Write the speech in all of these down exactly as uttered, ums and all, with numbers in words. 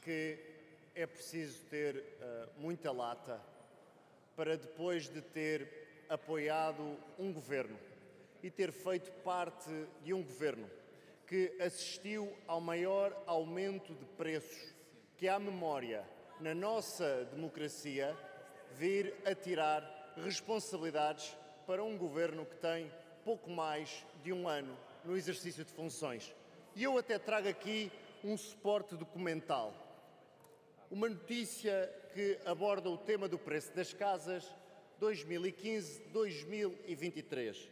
que é preciso ter uh, muita lata para, depois de ter apoiado um governo e ter feito parte de um governo que assistiu ao maior aumento de preços que há memória na nossa democracia, vir a tirar responsabilidades para um governo que tem pouco mais de um ano no exercício de funções. E eu até trago aqui um suporte documental. Uma notícia que aborda o tema do preço das casas dois mil e quinze a dois mil e vinte e três.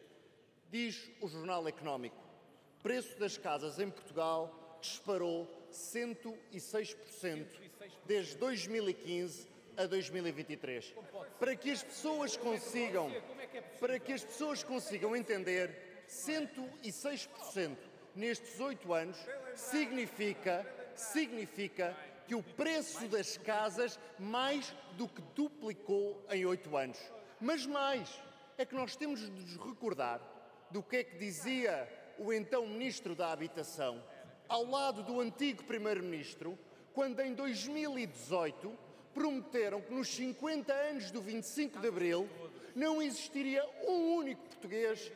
Diz o Jornal Económico: o preço das casas em Portugal disparou cento e seis por cento desde dois mil e quinze a dois mil e vinte e três. Para que as pessoas consigam, para que as pessoas consigam entender, cento e seis por cento nestes oito anos significa, significa que o preço das casas mais do que duplicou em oito anos. Mas mais, é que nós temos de nos recordar do que é que dizia o então Ministro da Habitação, ao lado do antigo Primeiro-Ministro, quando em dois mil e dezoito prometeram que nos cinquenta anos do vinte e cinco de Abril não existiria um único português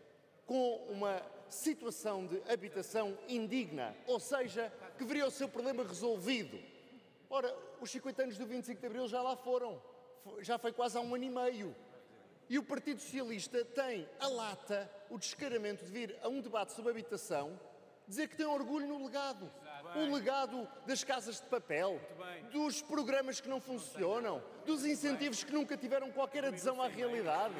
com uma situação de habitação indigna, ou seja, que veria o seu problema resolvido. Ora, os cinquenta anos do vinte e cinco de Abril já lá foram, já foi quase há um ano e meio. E o Partido Socialista tem a lata, o descaramento de vir a um debate sobre habitação, dizer que tem orgulho no legado. O legado das casas de papel, dos programas que não funcionam, dos incentivos que nunca tiveram qualquer adesão à realidade.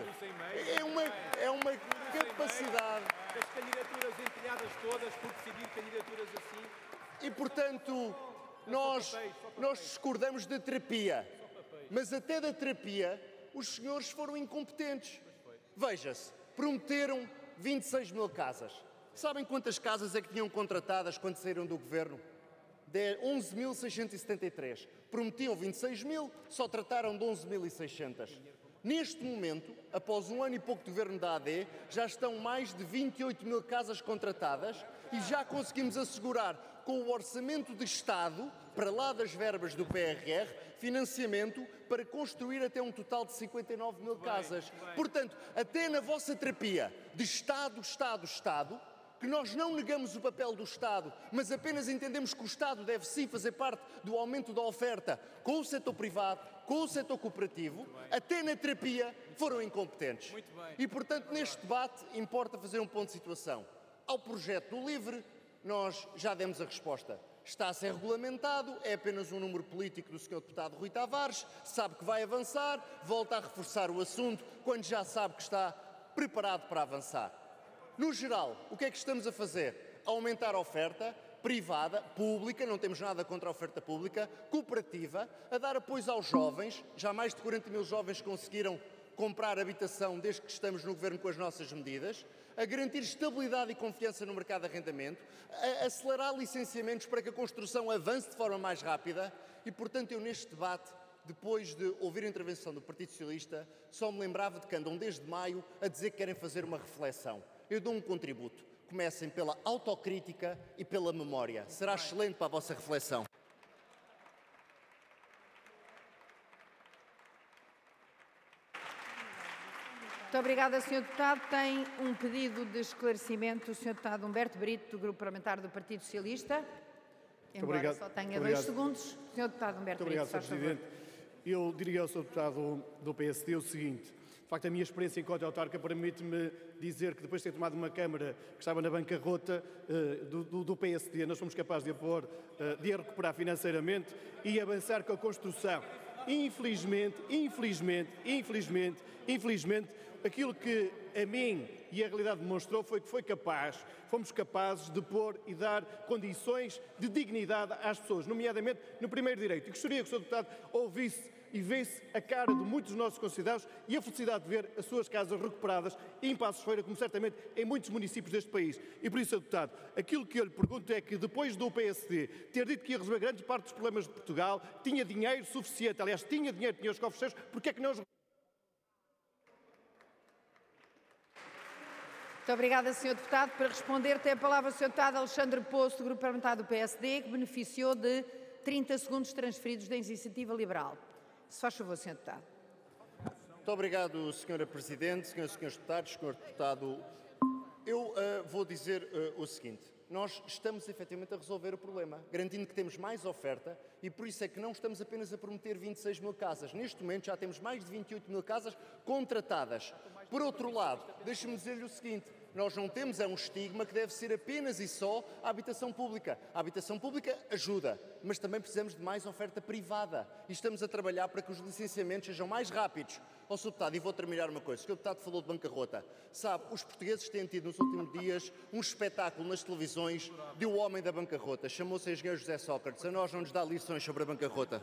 É uma, é uma capacidade. As candidaturas empilhadas todas por decidir candidaturas assim. E, portanto, nós, nós discordamos da terapia. Mas até da terapia, os senhores foram incompetentes. Veja-se, prometeram vinte e seis mil casas. Sabem quantas casas é que tinham contratadas quando saíram do governo? onze mil seiscentos e setenta e três. Prometiam vinte e seis mil, só trataram de onze mil e seiscentos. Neste momento, após um ano e pouco de governo da A D, já estão mais de vinte e oito mil casas contratadas e já conseguimos assegurar, com o orçamento de Estado, para lá das verbas do P R R, financiamento para construir até um total de cinquenta e nove mil casas. Portanto, até na vossa terapia de Estado, Estado, Estado, que nós não negamos o papel do Estado, mas apenas entendemos que o Estado deve sim fazer parte do aumento da oferta com o setor privado, com o setor cooperativo, até na terapia foram incompetentes. E, portanto, neste debate importa fazer um ponto de situação. Ao projeto do LIVRE, nós já demos a resposta. Está a ser regulamentado, é apenas um número político do senhor deputado Rui Tavares, sabe que vai avançar, volta a reforçar o assunto quando já sabe que está preparado para avançar. No geral, o que é que estamos a fazer? Aumentar a oferta privada, pública, não temos nada contra a oferta pública, cooperativa, a dar apoio aos jovens, já mais de quarenta mil jovens conseguiram comprar habitação desde que estamos no governo com as nossas medidas, a garantir estabilidade e confiança no mercado de arrendamento, a acelerar licenciamentos para que a construção avance de forma mais rápida e, portanto, eu neste debate, depois de ouvir a intervenção do Partido Socialista, só me lembrava de que andam desde maio a dizer que querem fazer uma reflexão. Eu dou um contributo. Comecem pela autocrítica e pela memória. Será excelente para a vossa reflexão. Muito obrigada, senhor Deputado. Tem um pedido de esclarecimento o senhor Deputado Humberto Brito, do Grupo Parlamentar do Partido Socialista. Embora obrigado. só tenha Muito dois obrigado. segundos. senhor Deputado Humberto Muito Brito, obrigado, senhor Presidente. Eu diria ao senhor Deputado do P S D o seguinte. De facto, a minha experiência enquanto autarca permite-me dizer que depois de ter tomado uma Câmara que estava na bancarrota uh, do, do, do P S D, nós fomos capazes de a pôr, uh, de a recuperar financeiramente e avançar com a construção. Infelizmente, infelizmente, infelizmente, infelizmente, aquilo que a mim e a realidade demonstrou foi que foi capaz, fomos capazes de pôr e dar condições de dignidade às pessoas, nomeadamente no primeiro direito. E gostaria que o senhor Deputado ouvisse e vê-se a cara de muitos dos nossos concidadãos e a felicidade de ver as suas casas recuperadas em Passos Ferreira, como certamente em muitos municípios deste país. E por isso, senhor Deputado, aquilo que eu lhe pergunto é que depois do P S D ter dito que ia resolver grande parte dos problemas de Portugal, tinha dinheiro suficiente, aliás, tinha dinheiro, tinha os cofres cheios, porque é que não os... Muito obrigada, senhor Deputado. Para responder, tem a palavra o senhor Deputado Alexandre Poço, do Grupo Parlamentar do P S D, que beneficiou de trinta segundos transferidos da Iniciativa Liberal. Se faz favor, senhor Deputado. Muito obrigado, senhora Presidente, senhoras e senhores deputados, senhor Deputado. Eu uh, vou dizer uh, o seguinte. Nós estamos efetivamente a resolver o problema, garantindo que temos mais oferta e por isso é que não estamos apenas a prometer vinte e seis mil casas. Neste momento já temos mais de vinte e oito mil casas contratadas. Por outro lado, deixe-me dizer-lhe o seguinte, nós não temos é um estigma que deve ser apenas e só a habitação pública. A habitação pública ajuda, mas também precisamos de mais oferta privada e estamos a trabalhar para que os licenciamentos sejam mais rápidos. Ó, senhor Deputado, e vou terminar uma coisa. O senhor Deputado falou de bancarrota. Sabe, os portugueses têm tido nos últimos dias um espetáculo nas televisões de o homem da bancarrota. Chamou-se engenheiro José Sócrates. A nós não nos dá lições sobre a bancarrota.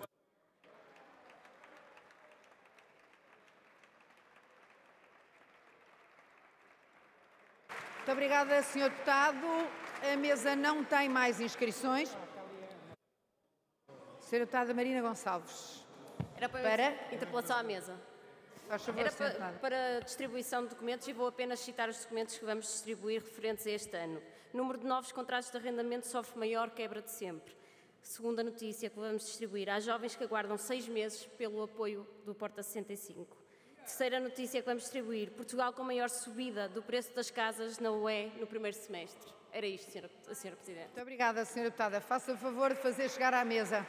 Muito obrigada, senhor Deputado. A mesa não tem mais inscrições. senhora Deputada Marina Gonçalves. Era para, Para? interpelação à mesa. Faz favor, Era senhora para, Deputada. para distribuição de documentos e vou apenas citar os documentos que vamos distribuir referentes a este ano. O número de novos contratos de arrendamento sofre maior quebra de sempre. Segunda notícia que vamos distribuir às jovens que aguardam seis meses pelo apoio do Porta sessenta e cinco. Terceira notícia que vamos distribuir. Portugal com maior subida do preço das casas na U E no primeiro semestre. Era isto, senhora, senhora Presidente. Muito obrigada, senhora Deputada. Faça o favor de fazer chegar à mesa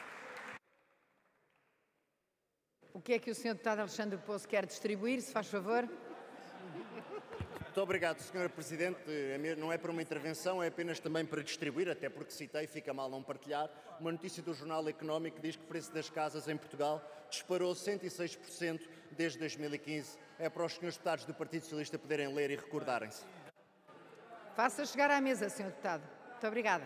o que é que o senhor Deputado Alexandre Poço quer distribuir, se faz favor. Muito obrigado, senhora Presidente. Não é para uma intervenção, é apenas também para distribuir, até porque citei, fica mal não partilhar, uma notícia do Jornal Económico que diz que o preço das casas em Portugal disparou cento e seis por cento desde dois mil e quinze. É para os senhores deputados do Partido Socialista poderem ler e recordarem-se. Faça chegar à mesa, senhor Deputado. Muito obrigada.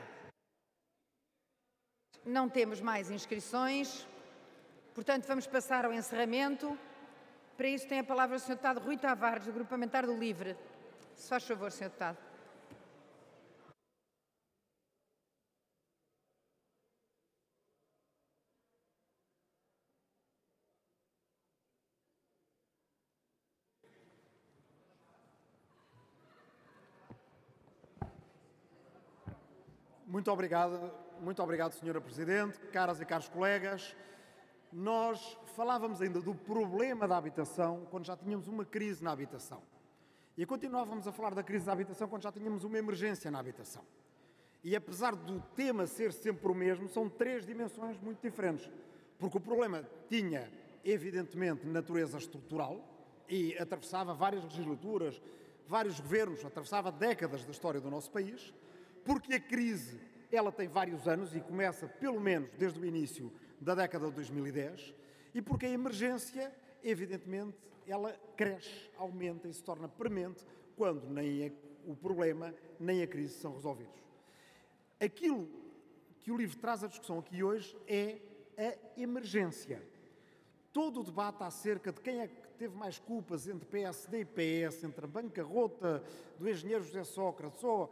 Não temos mais inscrições, portanto vamos passar ao encerramento. Para isso tem a palavra o senhor Deputado Rui Tavares, do Grupo Parlamentar do Livre. Se faz favor, senhor Deputado. Muito obrigado, muito obrigado, senhora Presidente, caras e caros colegas. Nós falávamos ainda do problema da habitação quando já tínhamos uma crise na habitação. E continuávamos a falar da crise da habitação quando já tínhamos uma emergência na habitação. E apesar do tema ser sempre o mesmo, são três dimensões muito diferentes. Porque o problema tinha, evidentemente, natureza estrutural e atravessava várias legislaturas, vários governos, atravessava décadas da história do nosso país. Porque a crise, ela tem vários anos e começa, pelo menos, desde o início da década de dois mil e dez, e porque a emergência, evidentemente, ela cresce, aumenta e se torna premente quando nem a, o problema nem a crise são resolvidos. Aquilo que o livro traz à discussão aqui hoje é a emergência. Todo o debate acerca de quem é que teve mais culpas entre P S D e P S, entre a bancarrota do engenheiro José Sócrates ou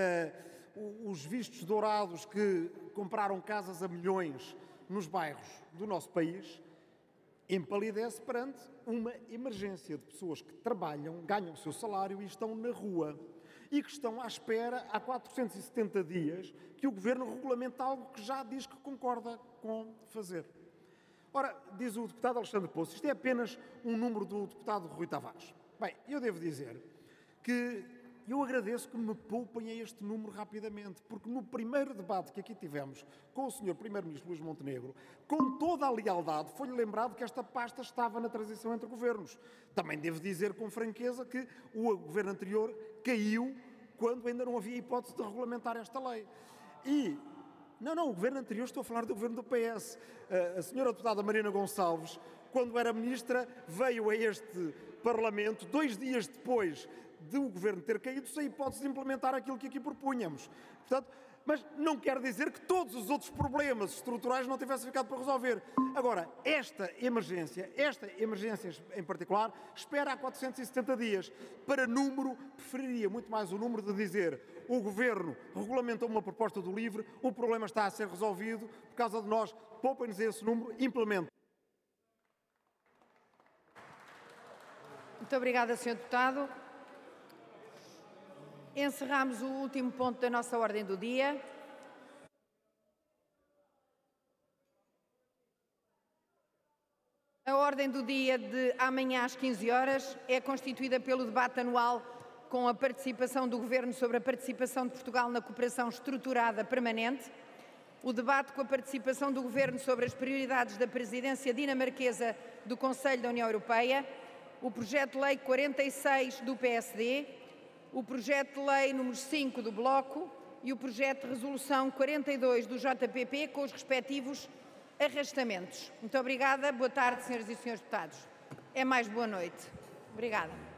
uh, os vistos dourados que compraram casas a milhões nos bairros do nosso país, empalidece perante uma emergência de pessoas que trabalham, ganham o seu salário e estão na rua. E que estão à espera há quatrocentos e setenta dias que o Governo regulamente algo que já diz que concorda com fazer. Ora, diz o deputado Alexandre Poço, isto é apenas um número do deputado Rui Tavares. Bem, eu devo dizer que eu agradeço que me poupem a este número rapidamente, porque no primeiro debate que aqui tivemos com o senhor Primeiro-Ministro Luís Montenegro, com toda a lealdade, foi-lhe lembrado que esta pasta estava na transição entre governos. Também devo dizer com franqueza que o governo anterior caiu quando ainda não havia hipótese de regulamentar esta lei. E, não, não, o governo anterior, estou a falar do governo do P S. A senhora deputada Marina Gonçalves, quando era ministra, veio a este Parlamento, dois dias depois do governo ter caído, sem hipótese de implementar aquilo que aqui propunhamos. Portanto, mas não quer dizer que todos os outros problemas estruturais não tivessem ficado para resolver. Agora, esta emergência, esta emergência em particular, espera há quatrocentos e setenta dias. Para número, preferiria muito mais o número de dizer o Governo regulamentou uma proposta do LIVRE, o problema está a ser resolvido, por causa de nós, poupem-nos esse número, implementem. Muito obrigada, senhor Deputado. Encerramos o último ponto da nossa ordem do dia. A ordem do dia de amanhã às quinze horas é constituída pelo debate anual com a participação do Governo sobre a participação de Portugal na cooperação estruturada permanente, o debate com a participação do Governo sobre as prioridades da presidência dinamarquesa do Conselho da União Europeia, o projeto de lei quarenta e seis do P S D, o projeto de lei número cinco do Bloco e o projeto de resolução quarenta e dois do J P P com os respectivos arrastamentos. Muito obrigada. Boa tarde, senhoras e senhores deputados. É mais boa noite. Obrigada.